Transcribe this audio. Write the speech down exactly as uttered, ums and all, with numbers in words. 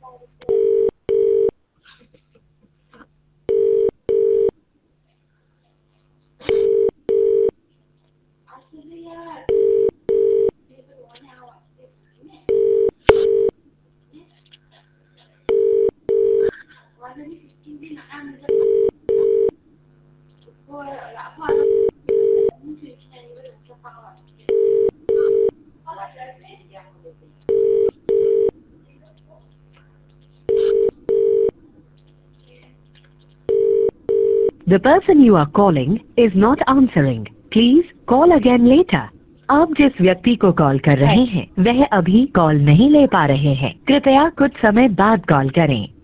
The person you are calling is not answering. Please call again later. आप जिस व्यक्ति को कॉल कर रहे हैं वह अभी कॉल नहीं ले पा रहे हैं। कृपया कुछ समय बाद कॉल करें।